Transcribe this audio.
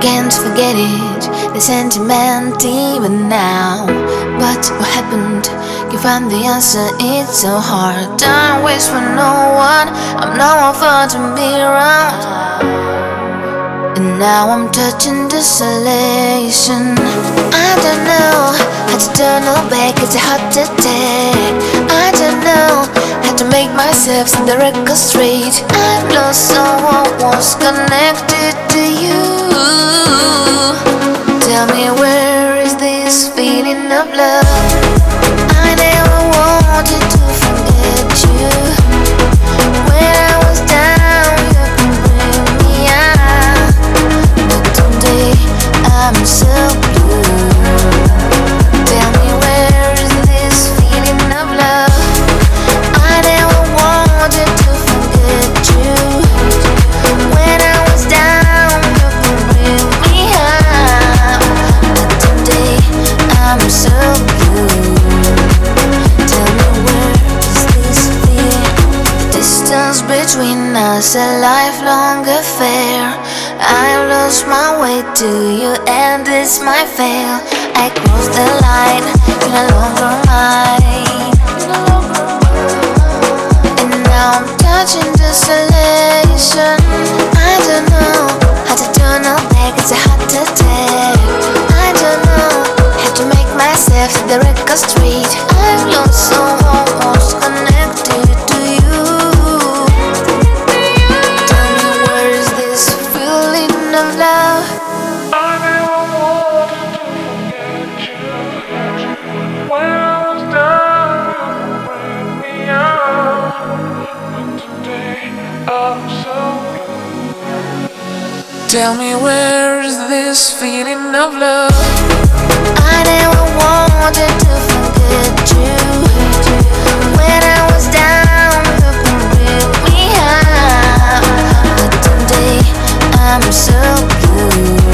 Can't forget it, the sentiment even now. But what happened? Can't find the answer, it's so hard. Don't wish for no one, I'm no one for to be around. And now I'm touching desolation. I don't know how to turn back, it's a heart attack. I don't know how to make myself see the record straight. I've lost someone was connected to you. Tell me, where is this feeling of love? I never wanted to forget you. When I was down, you could bring me out. But today, I'm so blue. Tell me, where is this feeling of love? I never wanted to forget you. When I was down, you could bring me out. But today, I'm so blue. Tell me, where is this feeling? Distance between us, a lifelong affair. I lost my way to you, and this might fail. I crossed the line, you're no longer mine. And now I'm touching desolation. I don't know how to turn back, it's a heart attack. I don't know how to make myself see the record straight. I've lost someone who's connected to you. Tell me, where is this feeling of love? I never wanted to forget you. When I was down, you bring me out. But today I'm so blue. Tell me, where is this feeling of love? I never wanted to forget you. When I was down, you could bring me out. But today, I'm so blue.